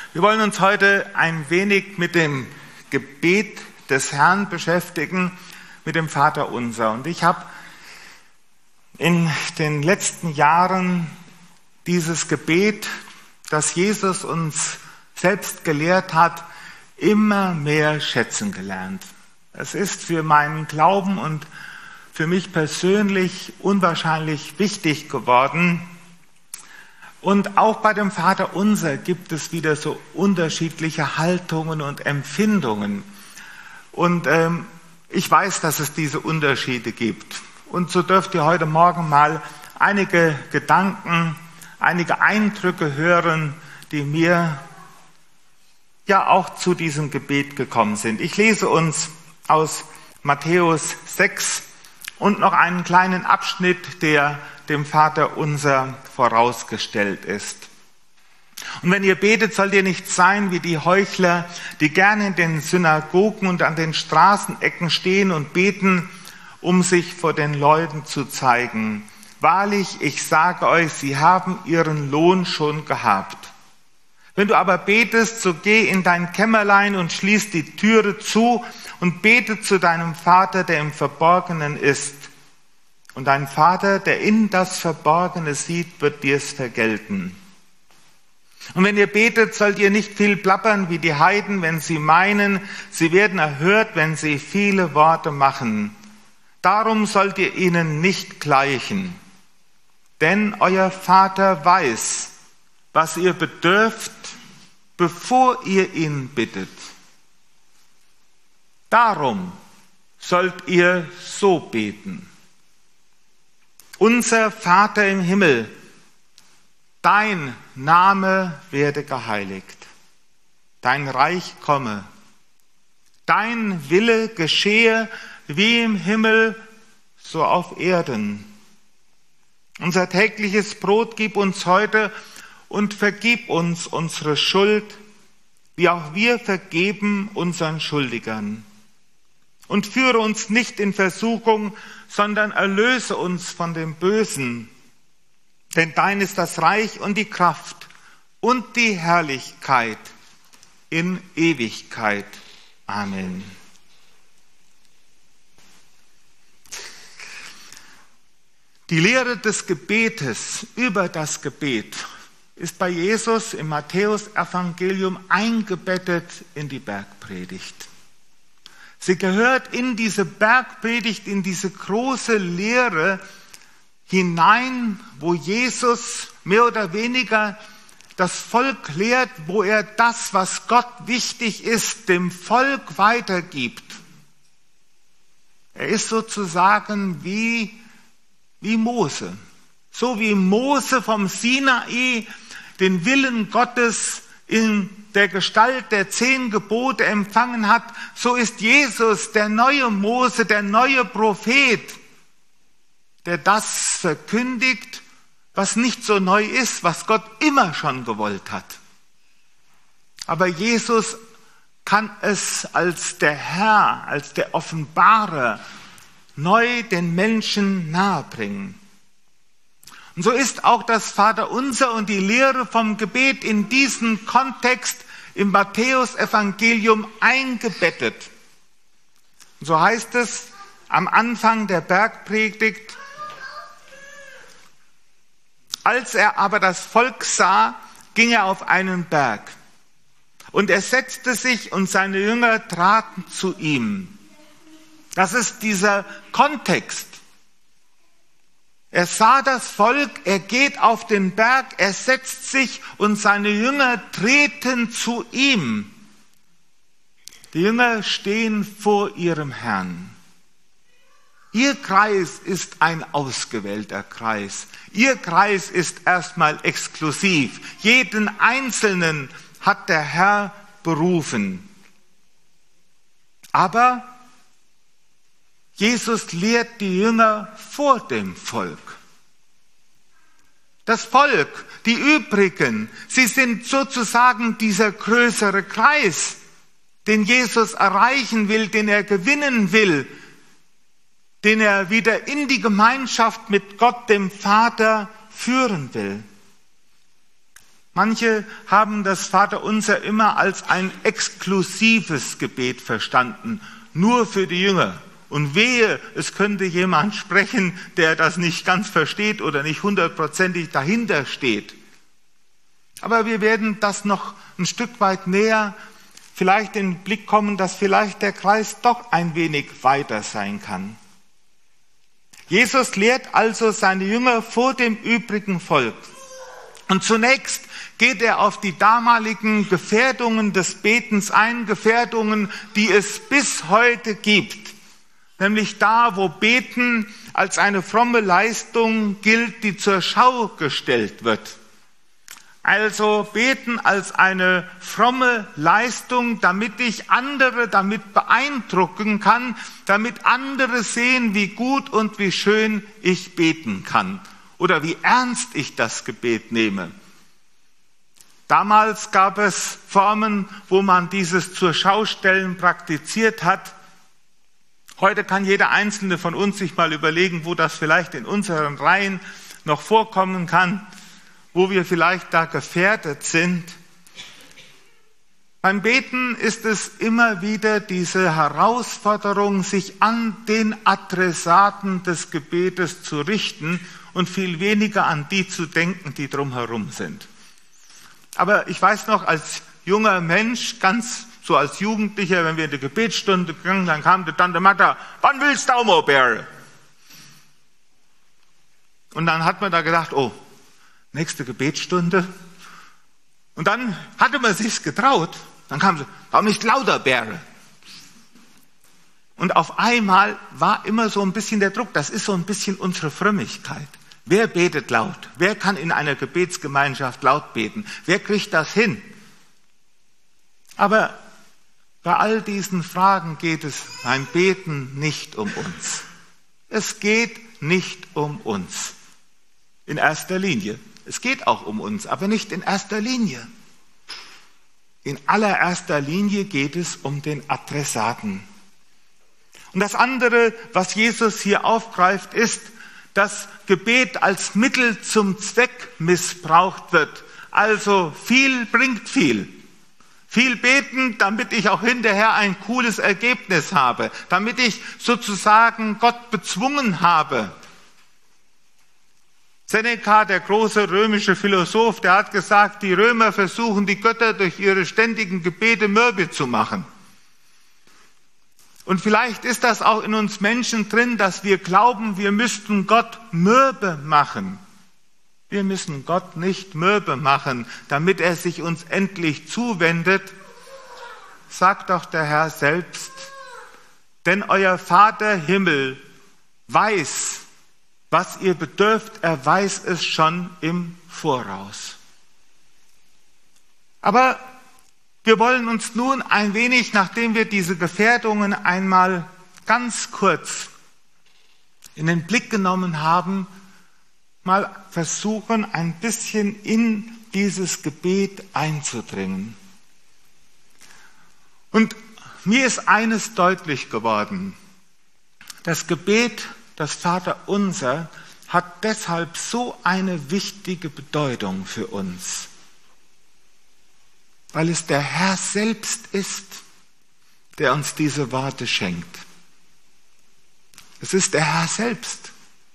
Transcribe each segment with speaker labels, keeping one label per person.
Speaker 1: Wir wollen uns heute ein wenig mit dem Gebet des Herrn beschäftigen, mit dem Vaterunser. Und ich habe in den letzten Jahren dieses Gebet, das Jesus uns selbst gelehrt hat, immer mehr schätzen gelernt. Es ist für meinen Glauben und für mich persönlich unwahrscheinlich wichtig geworden. Und auch bei dem Vaterunser gibt es wieder so unterschiedliche Haltungen und Empfindungen. Und ich weiß, dass es diese Unterschiede gibt. Und so dürft ihr heute Morgen mal einige Gedanken, einige Eindrücke hören, die mir ja auch zu diesem Gebet gekommen sind. Ich lese uns aus Matthäus 6 und noch einen kleinen Abschnitt, der dem Vaterunser vorausgestellt ist. Und wenn ihr betet, sollt ihr nicht sein wie die Heuchler, die gerne in den Synagogen und an den Straßenecken stehen und beten, um sich vor den Leuten zu zeigen. Wahrlich, ich sage euch, sie haben ihren Lohn schon gehabt. Wenn du aber betest, so geh in dein Kämmerlein und schließ die Türe zu und bete zu deinem Vater, der im Verborgenen ist. Und dein Vater, der in das Verborgene sieht, wird dir es vergelten. Und wenn ihr betet, sollt ihr nicht viel plappern wie die Heiden, wenn sie meinen, sie werden erhört, wenn sie viele Worte machen. Darum sollt ihr ihnen nicht gleichen. Denn euer Vater weiß, was ihr bedürft, bevor ihr ihn bittet. Darum sollt ihr so beten. Unser Vater im Himmel, dein Name werde geheiligt, dein Reich komme, dein Wille geschehe wie im Himmel, so auf Erden. Unser tägliches Brot gib uns heute und vergib uns unsere Schuld, wie auch wir vergeben unseren Schuldigern. Und führe uns nicht in Versuchung, sondern erlöse uns von dem Bösen. Denn dein ist das Reich und die Kraft und die Herrlichkeit in Ewigkeit. Amen. Die Lehre des Gebetes über das Gebet ist bei Jesus im Matthäus-Evangelium eingebettet in die Bergpredigt. Sie gehört in diese Bergpredigt, in diese große Lehre hinein, wo Jesus mehr oder weniger das Volk lehrt, wo er das, was Gott wichtig ist, dem Volk weitergibt. Er ist sozusagen wie Mose. So wie Mose vom Sinai den Willen Gottes in der Gestalt der 10 Gebote empfangen hat, so ist Jesus der neue Mose, der neue Prophet, der das verkündigt, was nicht so neu ist, was Gott immer schon gewollt hat. Aber Jesus kann es als der Herr, als der Offenbarer neu den Menschen nahebringen. Und so ist auch das Vaterunser und die Lehre vom Gebet in diesen Kontext im Matthäus-Evangelium eingebettet. Und so heißt es am Anfang der Bergpredigt: Als er aber das Volk sah, ging er auf einen Berg. Und er setzte sich und seine Jünger traten zu ihm. Das ist dieser Kontext. Er sah das Volk, er geht auf den Berg, er setzt sich und seine Jünger treten zu ihm. Die Jünger stehen vor ihrem Herrn. Ihr Kreis ist ein ausgewählter Kreis. Ihr Kreis ist erstmal exklusiv. Jeden Einzelnen hat der Herr berufen. Aber Jesus lehrt die Jünger vor dem Volk. Das Volk, die Übrigen, sie sind sozusagen dieser größere Kreis, den Jesus erreichen will, den er gewinnen will, den er wieder in die Gemeinschaft mit Gott, dem Vater, führen will. Manche haben das Vaterunser immer als ein exklusives Gebet verstanden, nur für die Jünger. Und wehe, es könnte jemand sprechen, der das nicht ganz versteht oder nicht 100%ig dahinter steht. Aber wir werden das noch ein Stück weit näher vielleicht in den Blick kommen, dass vielleicht der Kreis doch ein wenig weiter sein kann. Jesus lehrt also seine Jünger vor dem übrigen Volk. Und zunächst geht er auf die damaligen Gefährdungen des Betens ein, Gefährdungen, die es bis heute gibt. Nämlich da, wo Beten als eine fromme Leistung gilt, die zur Schau gestellt wird. Also Beten als eine fromme Leistung, damit ich andere damit beeindrucken kann, damit andere sehen, wie gut und wie schön ich beten kann oder wie ernst ich das Gebet nehme. Damals gab es Formen, wo man dieses zur Schaustellen praktiziert hat. Heute kann jeder Einzelne von uns sich mal überlegen, wo das vielleicht in unseren Reihen noch vorkommen kann, wo wir vielleicht da gefährdet sind. Beim Beten ist es immer wieder diese Herausforderung, sich an den Adressaten des Gebetes zu richten und viel weniger an die zu denken, die drumherum sind. Aber ich weiß noch, als junger Mensch, ganz so als Jugendlicher, wenn wir in die Gebetsstunde gingen, dann kam die Tante Martha, wann willst du mal bären? Und dann hat man da gedacht, oh, nächste Gebetsstunde. Und dann hatte man sich's getraut. Dann kam sie, warum nicht lauter bären? Und auf einmal war immer so ein bisschen der Druck, das ist so ein bisschen unsere Frömmigkeit. Wer betet laut? Wer kann in einer Gebetsgemeinschaft laut beten? Wer kriegt das hin? Aber bei all diesen Fragen geht es beim Beten nicht um uns. Es geht nicht um uns. In erster Linie. Es geht auch um uns, aber nicht in erster Linie. In allererster Linie geht es um den Adressaten. Und das andere, was Jesus hier aufgreift, ist, dass Gebet als Mittel zum Zweck missbraucht wird. Also viel bringt viel. Viel beten, damit ich auch hinterher ein cooles Ergebnis habe, damit ich sozusagen Gott bezwungen habe. Seneca, der große römische Philosoph, der hat gesagt, die Römer versuchen, die Götter durch ihre ständigen Gebete mürbe zu machen. Und vielleicht ist das auch in uns Menschen drin, dass wir glauben, wir müssten Gott mürbe machen. Wir müssen Gott nicht mürbe machen, damit er sich uns endlich zuwendet. Sagt doch der Herr selbst, denn euer Vater Himmel weiß, was ihr bedürft, er weiß es schon im Voraus. Aber wir wollen uns nun ein wenig, nachdem wir diese Gefährdungen einmal ganz kurz in den Blick genommen haben, mal versuchen, ein bisschen in dieses Gebet einzudringen. Und mir ist eines deutlich geworden. Das Gebet, das Vaterunser, hat deshalb so eine wichtige Bedeutung für uns, weil es der Herr selbst ist, der uns diese Worte schenkt. Es ist der Herr selbst.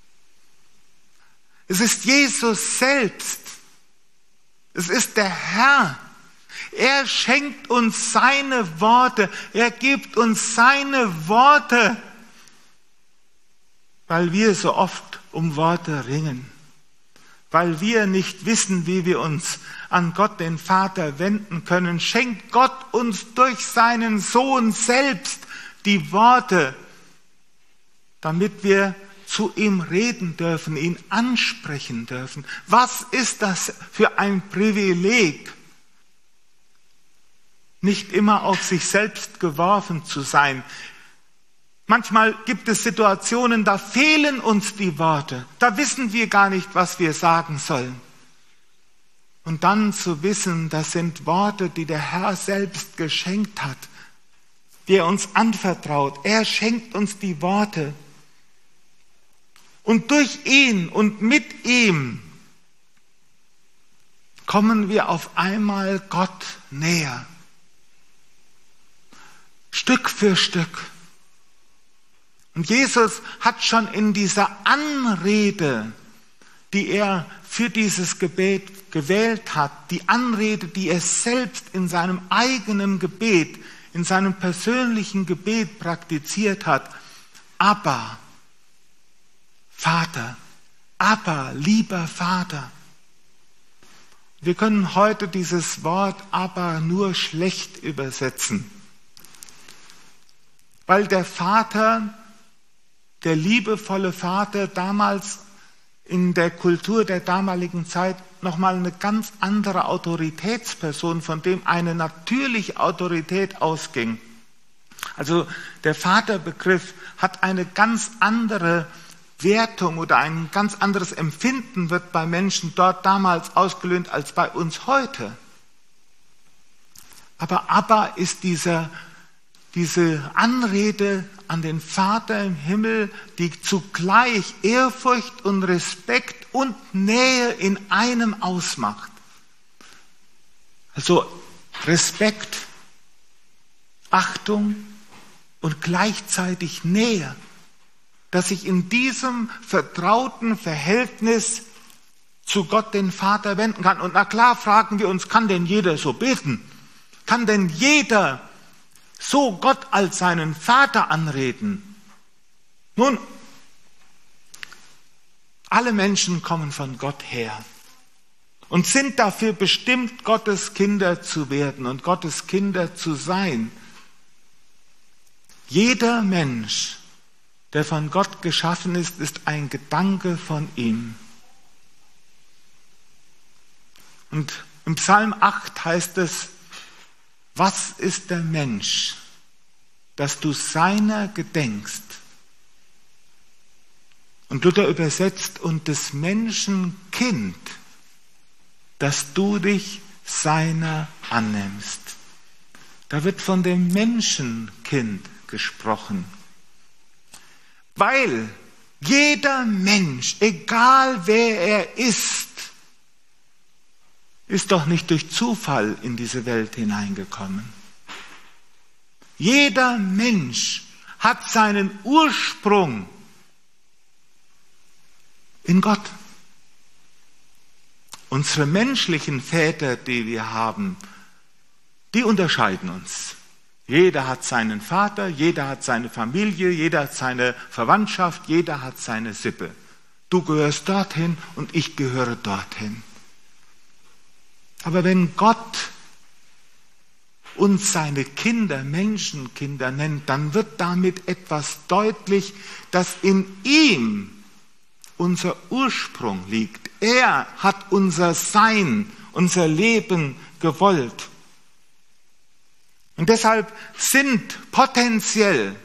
Speaker 1: Es ist Jesus selbst. Es ist der Herr. Er schenkt uns seine Worte. Er gibt uns seine Worte, weil wir so oft um Worte ringen. Weil wir nicht wissen, wie wir uns an Gott, den Vater, wenden können, schenkt Gott uns durch seinen Sohn selbst die Worte, damit wir zu ihm reden dürfen, ihn ansprechen dürfen. Was ist das für ein Privileg, nicht immer auf sich selbst geworfen zu sein? Manchmal gibt es Situationen, da fehlen uns die Worte. Da wissen wir gar nicht, was wir sagen sollen. Und dann zu wissen, das sind Worte, die der Herr selbst geschenkt hat, die er uns anvertraut. Er schenkt uns die Worte. Und durch ihn und mit ihm kommen wir auf einmal Gott näher. Stück für Stück. Und Jesus hat schon in dieser Anrede, die er für dieses Gebet gewählt hat, die Anrede, die er selbst in seinem eigenen Gebet, in seinem persönlichen Gebet praktiziert hat, Abba, Vater, Abba, lieber Vater. Wir können heute dieses Wort Abba nur schlecht übersetzen, weil der Vater, der liebevolle Vater damals in der Kultur der damaligen Zeit nochmal eine ganz andere Autoritätsperson, von dem eine natürliche Autorität ausging. Also der Vaterbegriff hat eine ganz andere Wertung oder ein ganz anderes Empfinden wird bei Menschen dort damals ausgelöst als bei uns heute. Aber Abba ist diese Anrede an den Vater im Himmel, die zugleich Ehrfurcht und Respekt und Nähe in einem ausmacht. Also Respekt, Achtung und gleichzeitig Nähe, dass ich in diesem vertrauten Verhältnis zu Gott, den Vater, wenden kann. Und na klar fragen wir uns, kann denn jeder so beten? Kann denn jeder so Gott als seinen Vater anreden? Nun, alle Menschen kommen von Gott her und sind dafür bestimmt, Gottes Kinder zu werden und Gottes Kinder zu sein. Jeder Mensch, der von Gott geschaffen ist, ist ein Gedanke von ihm. Und im Psalm 8 heißt es, was ist der Mensch, dass du seiner gedenkst? Und Luther übersetzt, und des Menschen Kind, dass du dich seiner annimmst. Da wird von dem Menschenkind gesprochen. Weil jeder Mensch, egal wer er ist doch nicht durch Zufall in diese Welt hineingekommen. Jeder Mensch hat seinen Ursprung in Gott. Unsere menschlichen Väter, die wir haben, die unterscheiden uns. Jeder hat seinen Vater, jeder hat seine Familie, jeder hat seine Verwandtschaft, jeder hat seine Sippe. Du gehörst dorthin und ich gehöre dorthin. Aber wenn Gott uns seine Kinder, Menschenkinder nennt, dann wird damit etwas deutlich, dass in ihm unser Ursprung liegt. Er hat unser Sein, unser Leben gewollt. Und deshalb sind potenziell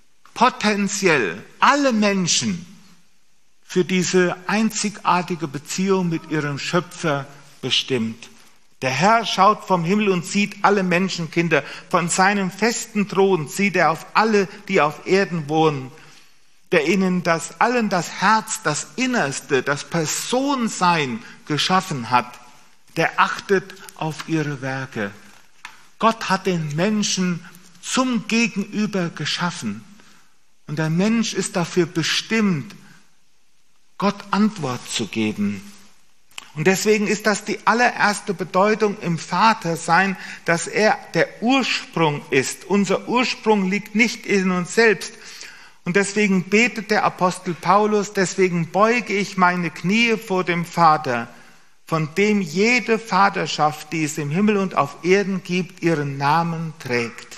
Speaker 1: alle Menschen für diese einzigartige Beziehung mit ihrem Schöpfer bestimmt. Der Herr schaut vom Himmel und sieht alle Menschenkinder. Von seinem festen Thron sieht er auf alle, die auf Erden wohnen, der ihnen allen das Herz, das Innerste, das Personsein geschaffen hat. Der achtet auf ihre Werke. Gott hat den Menschen zum Gegenüber geschaffen. Und der Mensch ist dafür bestimmt, Gott Antwort zu geben. Und deswegen ist das die allererste Bedeutung im Vatersein, dass er der Ursprung ist. Unser Ursprung liegt nicht in uns selbst. Und deswegen betet der Apostel Paulus, deswegen beuge ich meine Knie vor dem Vater, von dem jede Vaterschaft, die es im Himmel und auf Erden gibt, ihren Namen trägt.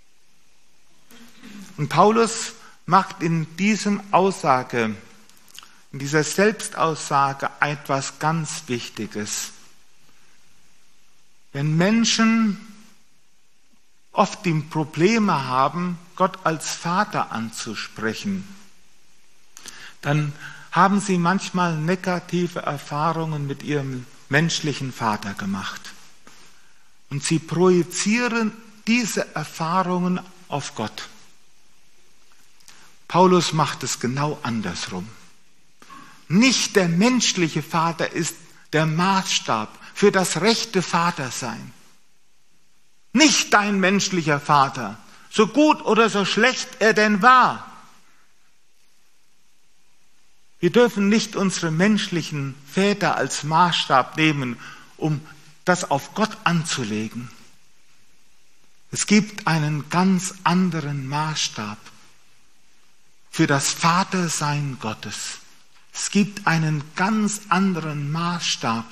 Speaker 1: Und Paulus macht in dieser Selbstaussage etwas ganz Wichtiges. Wenn Menschen oft die Probleme haben, Gott als Vater anzusprechen, dann haben sie manchmal negative Erfahrungen mit ihrem menschlichen Vater gemacht. Und sie projizieren diese Erfahrungen auf Gott. Paulus macht es genau andersrum. Nicht der menschliche Vater ist der Maßstab, für das rechte Vatersein. Nicht dein menschlicher Vater, so gut oder so schlecht er denn war. Wir dürfen nicht unsere menschlichen Väter als Maßstab nehmen, um das auf Gott anzulegen. Es gibt einen ganz anderen Maßstab für das Vatersein Gottes. Es gibt einen ganz anderen Maßstab.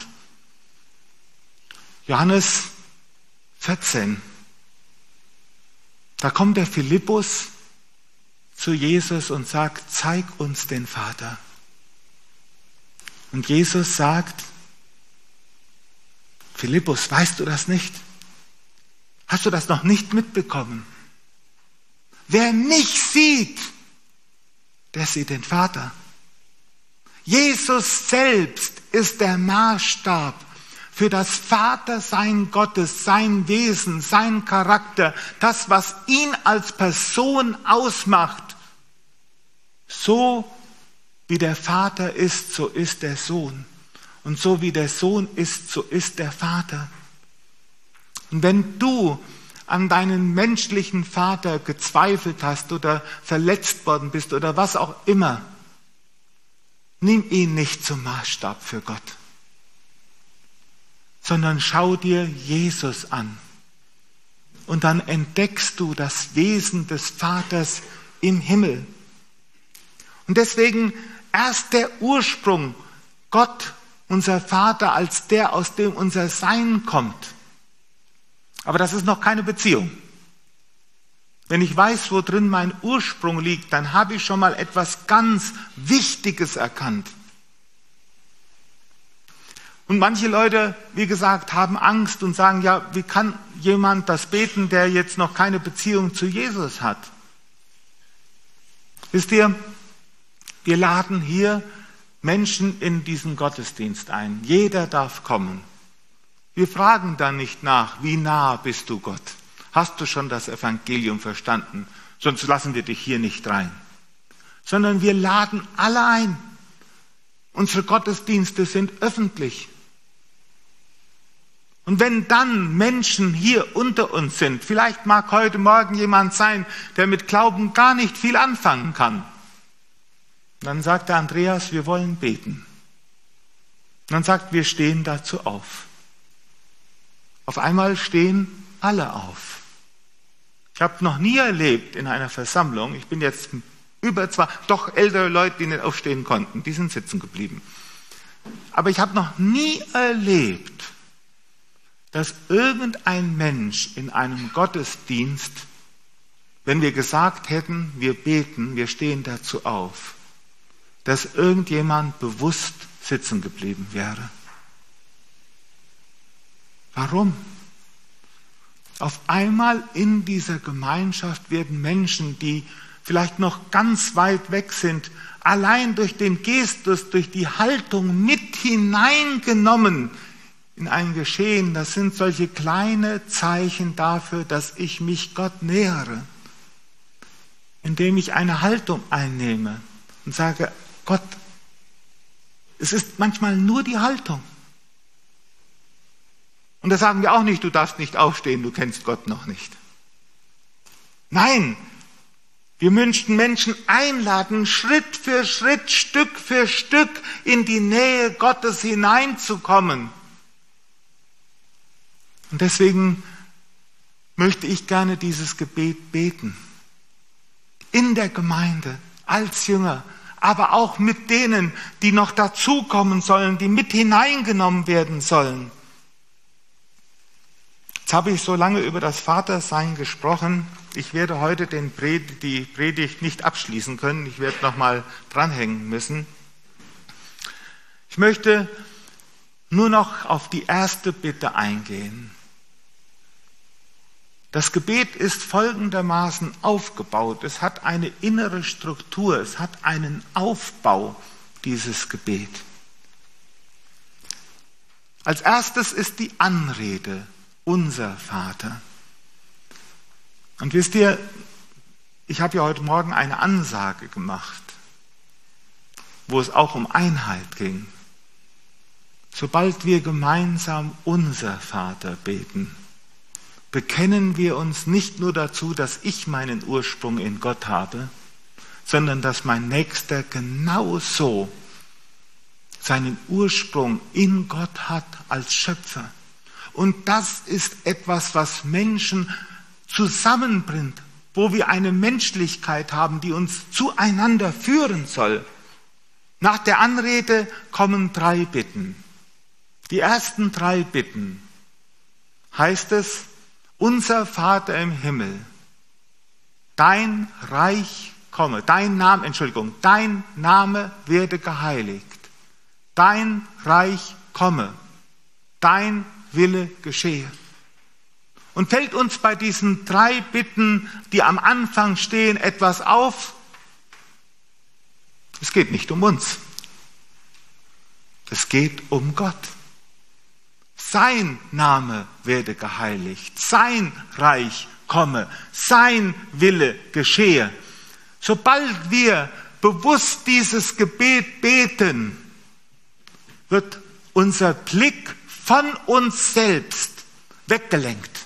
Speaker 1: Johannes 14. Da kommt der Philippus zu Jesus und sagt, zeig uns den Vater. Und Jesus sagt, Philippus, weißt du das nicht? Hast du das noch nicht mitbekommen? Wer mich sieht, der sieht den Vater. Jesus selbst ist der Maßstab für das Vatersein Gottes, sein Wesen, sein Charakter, das, was ihn als Person ausmacht. So wie der Vater ist, so ist der Sohn. Und so wie der Sohn ist, so ist der Vater. Und wenn du an deinen menschlichen Vater gezweifelt hast oder verletzt worden bist oder was auch immer, nimm ihn nicht zum Maßstab für Gott, sondern schau dir Jesus an. Und dann entdeckst du das Wesen des Vaters im Himmel. Und deswegen erst der Ursprung, Gott, unser Vater, als der, aus dem unser Sein kommt. Aber das ist noch keine Beziehung. Wenn ich weiß, wo drin mein Ursprung liegt, dann habe ich schon mal etwas ganz Wichtiges erkannt. Und manche Leute, wie gesagt, haben Angst und sagen, ja, wie kann jemand das beten, der jetzt noch keine Beziehung zu Jesus hat? Wisst ihr, wir laden hier Menschen in diesen Gottesdienst ein. Jeder darf kommen. Wir fragen dann nicht nach, wie nah bist du Gott? Hast du schon das Evangelium verstanden? Sonst lassen wir dich hier nicht rein. Sondern wir laden alle ein. Unsere Gottesdienste sind öffentlich. Und wenn dann Menschen hier unter uns sind, vielleicht mag heute Morgen jemand sein, der mit Glauben gar nicht viel anfangen kann. Dann sagt der Andreas, wir wollen beten. Und dann sagt, wir stehen dazu auf. Auf einmal stehen alle auf. Ich habe noch nie erlebt in einer Versammlung, ich bin jetzt doch ältere Leute, die nicht aufstehen konnten, die sind sitzen geblieben. Aber ich habe noch nie erlebt, dass irgendein Mensch in einem Gottesdienst, wenn wir gesagt hätten, wir beten, wir stehen dazu auf, dass irgendjemand bewusst sitzen geblieben wäre. Warum? Auf einmal in dieser Gemeinschaft werden Menschen, die vielleicht noch ganz weit weg sind, allein durch den Gestus, durch die Haltung mit hineingenommen in ein Geschehen. Das sind solche kleine Zeichen dafür, dass ich mich Gott nähere, indem ich eine Haltung einnehme und sage, Gott, es ist manchmal nur die Haltung. Und da sagen wir auch nicht, du darfst nicht aufstehen, du kennst Gott noch nicht. Nein, wir möchten Menschen einladen, Schritt für Schritt, Stück für Stück in die Nähe Gottes hineinzukommen. Und deswegen möchte ich gerne dieses Gebet beten. In der Gemeinde, als Jünger, aber auch mit denen, die noch dazukommen sollen, die mit hineingenommen werden sollen. Jetzt habe ich so lange über das Vatersein gesprochen. Ich werde heute die Predigt nicht abschließen können. Ich werde noch mal dranhängen müssen. Ich möchte nur noch auf die erste Bitte eingehen. Das Gebet ist folgendermaßen aufgebaut. Es hat eine innere Struktur, es hat einen Aufbau, dieses Gebet. Als erstes ist die Anrede, unser Vater. Und wisst ihr, ich habe ja heute Morgen eine Ansage gemacht, wo es auch um Einheit ging. sobald wir gemeinsam unser Vater beten, bekennen wir uns nicht nur dazu, dass ich meinen Ursprung in Gott habe, sondern dass mein Nächster genauso seinen Ursprung in Gott hat als Schöpfer. Und das ist etwas, was Menschen zusammenbringt, wo wir eine Menschlichkeit haben, die uns zueinander führen soll. Nach der Anrede kommen 3 Bitten. Die ersten 3 Bitten heißt es: Unser Vater im Himmel, dein Reich komme, dein Name werde geheiligt, dein Reich komme, dein Wille geschehe. Und fällt uns bei diesen 3 Bitten, die am Anfang stehen, etwas auf? Es geht nicht um uns. Es geht um Gott. Sein Name werde geheiligt, sein Reich komme, sein Wille geschehe. Sobald wir bewusst dieses Gebet beten, wird unser Blick von uns selbst weggelenkt.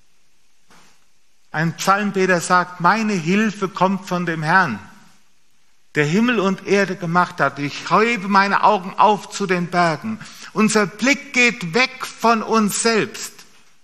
Speaker 1: Ein Psalmbeter sagt: Meine Hilfe kommt von dem Herrn, der Himmel und Erde gemacht hat. Ich hebe meine Augen auf zu den Bergen. Unser Blick geht weg von uns selbst.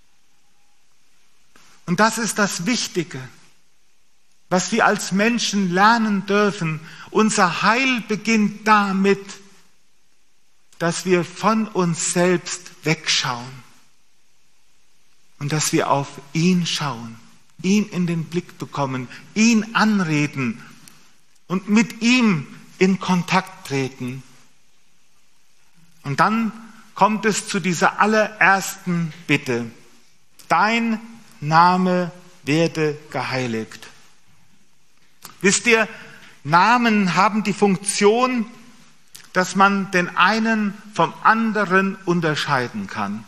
Speaker 1: Und das ist das Wichtige, was wir als Menschen lernen dürfen. Unser Heil beginnt damit, dass wir von uns selbst wegschauen und dass wir auf ihn schauen, ihn in den Blick bekommen, ihn anreden und mit ihm in Kontakt treten. Und dann kommt es zu dieser allerersten Bitte: Dein Name werde geheiligt. Wisst ihr, Namen haben die Funktion, dass man den einen vom anderen unterscheiden kann.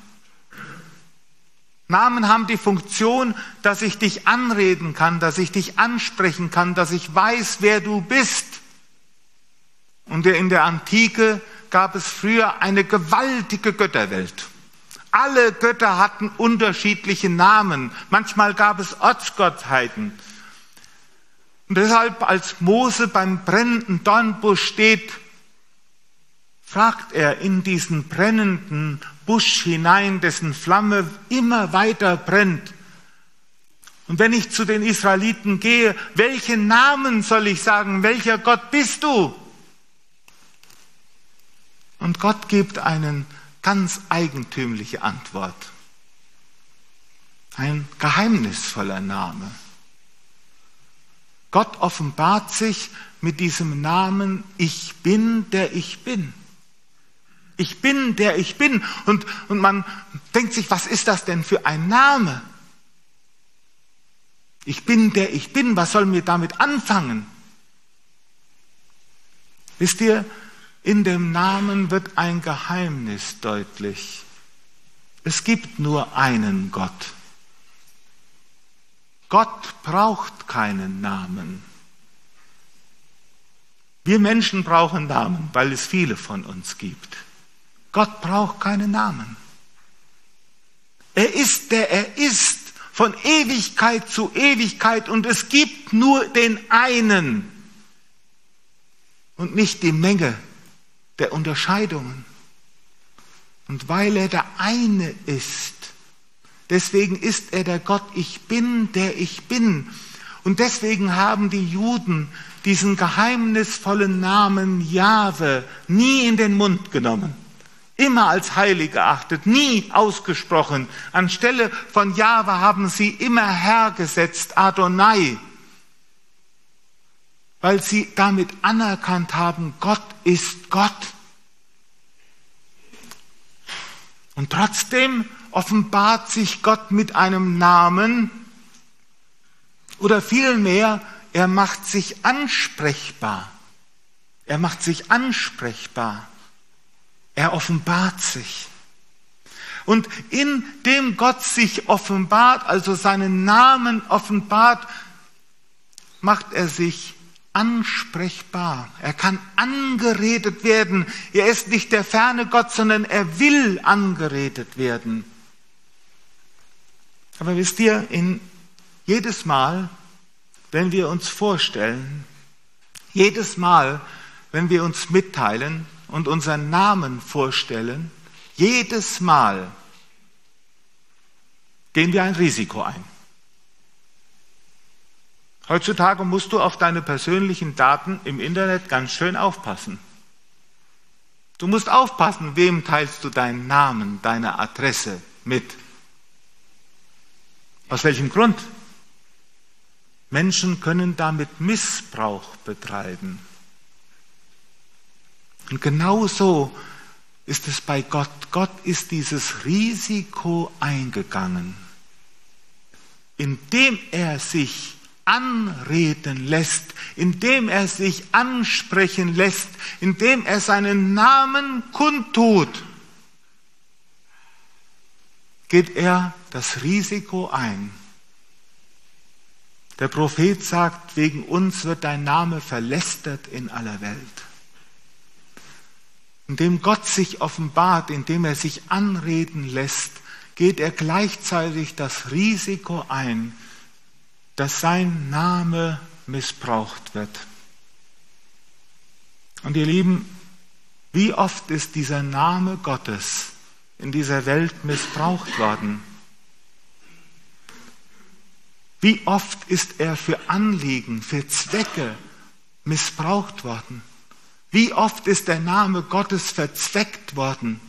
Speaker 1: Namen haben die Funktion, dass ich dich anreden kann, dass ich dich ansprechen kann, dass ich weiß, wer du bist. Und in der Antike gab es früher eine gewaltige Götterwelt. Alle Götter hatten unterschiedliche Namen. Manchmal gab es Ortsgottheiten. Und deshalb, als Mose beim brennenden Dornbusch steht, fragt er in diesen brennenden Busch hinein, dessen Flamme immer weiter brennt: Und wenn ich zu den Israeliten gehe, welchen Namen soll ich sagen? Welcher Gott bist du? Und Gott gibt eine ganz eigentümliche Antwort. Ein geheimnisvoller Name. Gott offenbart sich mit diesem Namen: Ich bin, der ich bin. Ich bin, der ich bin. Und man denkt sich, was ist das denn für ein Name? Ich bin, der ich bin. Was sollen wir damit anfangen? Wisst ihr, in dem Namen wird ein Geheimnis deutlich. Es gibt nur einen Gott. Gott braucht keinen Namen. Wir Menschen brauchen Namen, weil es viele von uns gibt. Gott braucht keinen Namen. Er ist, der er ist, von Ewigkeit zu Ewigkeit, und es gibt nur den einen und nicht die Menge der Unterscheidungen. Und weil er der eine ist, deswegen ist er der Gott, ich bin, der ich bin. Und deswegen haben die Juden diesen geheimnisvollen Namen Jahwe nie in den Mund genommen. Immer als heilig geachtet, nie ausgesprochen. Anstelle von Jahwe haben sie immer Herr gesetzt, Adonai, weil sie damit anerkannt haben, Gott ist Gott. Und trotzdem offenbart sich Gott mit einem Namen, oder vielmehr, er macht sich ansprechbar. Er macht sich ansprechbar. Er offenbart sich. Und indem Gott sich offenbart, also seinen Namen offenbart, macht er sich ansprechbar. Er kann angeredet werden. Er ist nicht der ferne Gott, sondern er will angeredet werden. Aber wisst ihr, jedes Mal, wenn wir uns vorstellen, jedes Mal, wenn wir uns mitteilen und unseren Namen vorstellen, jedes Mal gehen wir ein Risiko ein. Heutzutage musst du auf deine persönlichen Daten im Internet ganz schön aufpassen. Du musst aufpassen, wem teilst du deinen Namen, deine Adresse mit. Aus welchem Grund? Menschen können damit Missbrauch betreiben. Und genau so ist es bei Gott. Gott ist dieses Risiko eingegangen, indem er sich anreden lässt, indem er sich ansprechen lässt, indem er seinen Namen kundtut, geht er das Risiko ein. Der Prophet sagt, wegen uns wird dein Name verlästert in aller Welt. Indem Gott sich offenbart, indem er sich anreden lässt, geht er gleichzeitig das Risiko ein, dass sein Name missbraucht wird. Und ihr Lieben, wie oft ist dieser Name Gottes in dieser Welt missbraucht worden? Wie oft ist er für Anliegen, für Zwecke missbraucht worden? Wie oft ist der Name Gottes verzweckt worden?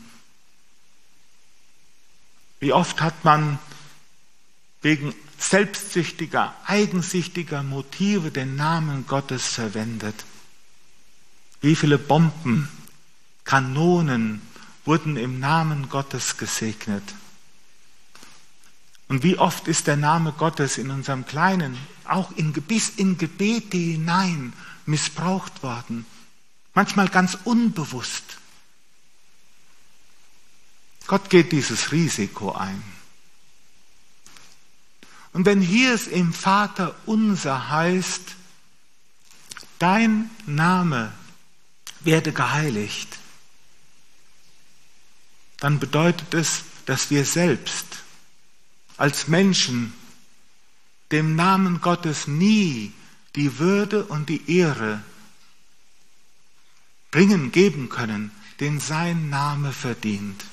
Speaker 1: Wie oft hat man wegen selbstsüchtiger, eigensichtiger Motive den Namen Gottes verwendet? Wie viele Bomben, Kanonen wurden im Namen Gottes gesegnet? Und wie oft ist der Name Gottes in unserem Kleinen, auch bis in Gebete hinein, missbraucht worden? Manchmal ganz unbewusst. Gott geht dieses Risiko ein. Und wenn hier es im Vater unser heißt, dein Name werde geheiligt, dann bedeutet es, dass wir selbst als Menschen dem Namen Gottes nie die Würde und die Ehre geben können, den sein Name verdient.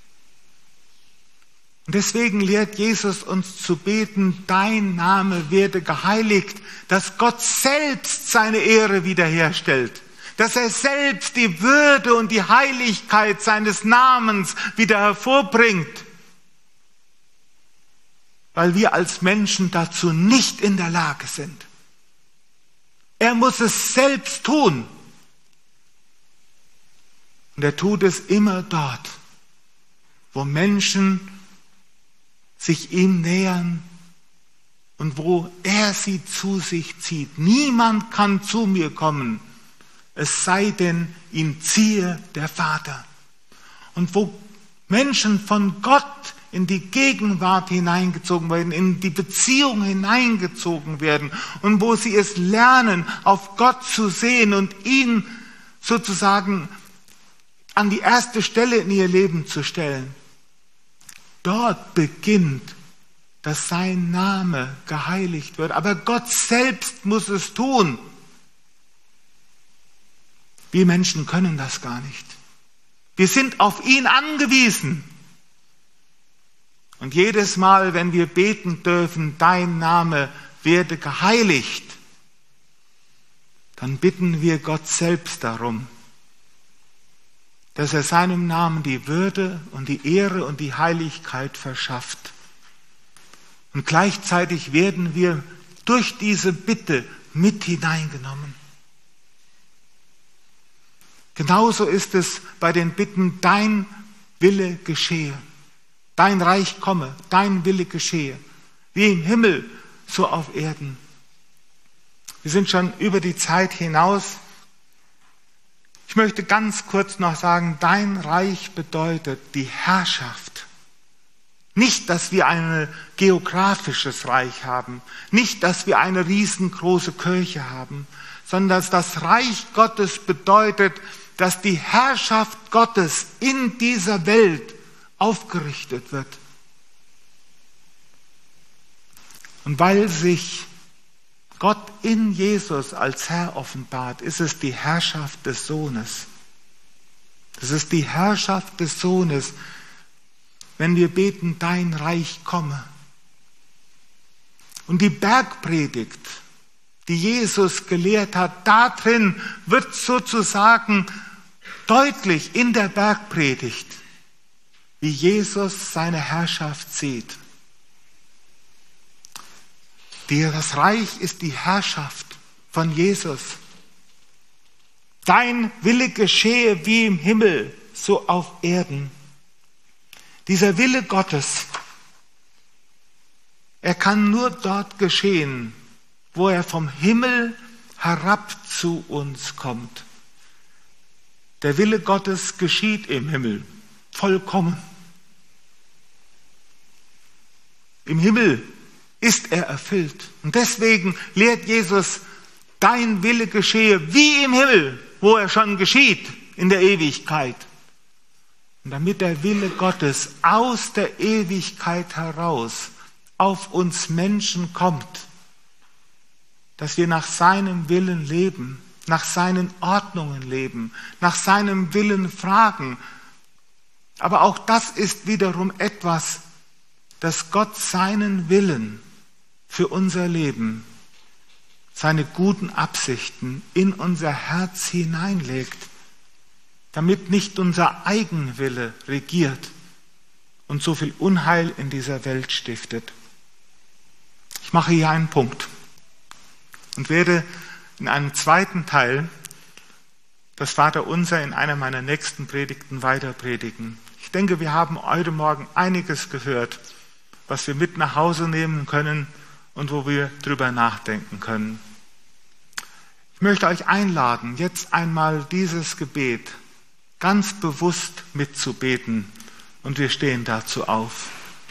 Speaker 1: Und deswegen lehrt Jesus uns zu beten, dein Name werde geheiligt, dass Gott selbst seine Ehre wiederherstellt, dass er selbst die Würde und die Heiligkeit seines Namens wieder hervorbringt, weil wir als Menschen dazu nicht in der Lage sind. Er muss es selbst tun. Und er tut es immer dort, wo Menschen sich ihm nähern und wo er sie zu sich zieht. Niemand kann zu mir kommen, es sei denn, ihn ziehe der Vater. Und wo Menschen von Gott in die Gegenwart hineingezogen werden, in die Beziehung hineingezogen werden und wo sie es lernen, auf Gott zu sehen und ihn sozusagen an die erste Stelle in ihr Leben zu stellen. Dort beginnt, dass sein Name geheiligt wird. Aber Gott selbst muss es tun. Wir Menschen können das gar nicht. Wir sind auf ihn angewiesen. Und jedes Mal, wenn wir beten dürfen, dein Name werde geheiligt, dann bitten wir Gott selbst darum, dass er seinem Namen die Würde und die Ehre und die Heiligkeit verschafft. Und gleichzeitig werden wir durch diese Bitte mit hineingenommen. Genauso ist es bei den Bitten, dein Wille geschehe, dein Reich komme, dein Wille geschehe, wie im Himmel, so auf Erden. Wir sind schon über die Zeit hinaus. Ich möchte ganz kurz noch sagen, dein Reich bedeutet die Herrschaft. Nicht, dass wir ein geografisches Reich haben, nicht, dass wir eine riesengroße Kirche haben, sondern dass das Reich Gottes bedeutet, dass die Herrschaft Gottes in dieser Welt aufgerichtet wird. Und weil sich Gott in Jesus als Herr offenbart, ist es die Herrschaft des Sohnes. Es ist die Herrschaft des Sohnes, wenn wir beten, dein Reich komme. Und die Bergpredigt, die Jesus gelehrt hat, darin wird sozusagen deutlich in der Bergpredigt, wie Jesus seine Herrschaft sieht. Das Reich ist die Herrschaft von Jesus. Dein Wille geschehe wie im Himmel, so auf Erden. Dieser Wille Gottes, er kann nur dort geschehen, wo er vom Himmel herab zu uns kommt. Der Wille Gottes geschieht im Himmel, vollkommen. Im Himmel ist er erfüllt. Und deswegen lehrt Jesus, dein Wille geschehe wie im Himmel, wo er schon geschieht in der Ewigkeit. Und damit der Wille Gottes aus der Ewigkeit heraus auf uns Menschen kommt, dass wir nach seinem Willen leben, nach seinen Ordnungen leben, nach seinem Willen fragen. Aber auch das ist wiederum etwas, dass Gott seinen Willen für unser Leben, seine guten Absichten in unser Herz hineinlegt, damit nicht unser Eigenwille regiert und so viel Unheil in dieser Welt stiftet. Ich mache hier einen Punkt und werde in einem zweiten Teil das Vaterunser in einer meiner nächsten Predigten weiter predigen. Ich denke, wir haben heute Morgen einiges gehört, was wir mit nach Hause nehmen können und wo wir drüber nachdenken können. Ich möchte euch einladen, jetzt einmal dieses Gebet ganz bewusst mitzubeten, und wir stehen dazu auf.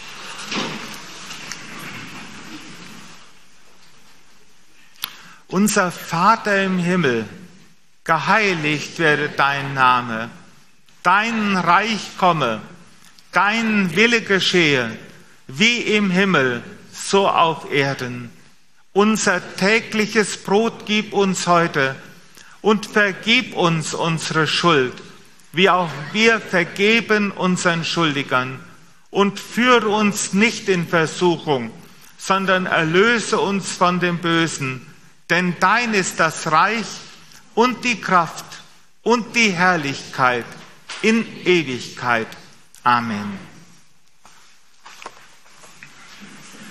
Speaker 1: Unser Vater im Himmel, geheiligt werde dein Name, dein Reich komme, dein Wille geschehe, wie im Himmel, so auf Erden. Unser tägliches Brot gib uns heute und vergib uns unsere Schuld, wie auch wir vergeben unseren Schuldigern. Und führe uns nicht in Versuchung, sondern erlöse uns von dem Bösen. Denn dein ist das Reich und die Kraft und die Herrlichkeit in Ewigkeit. Amen.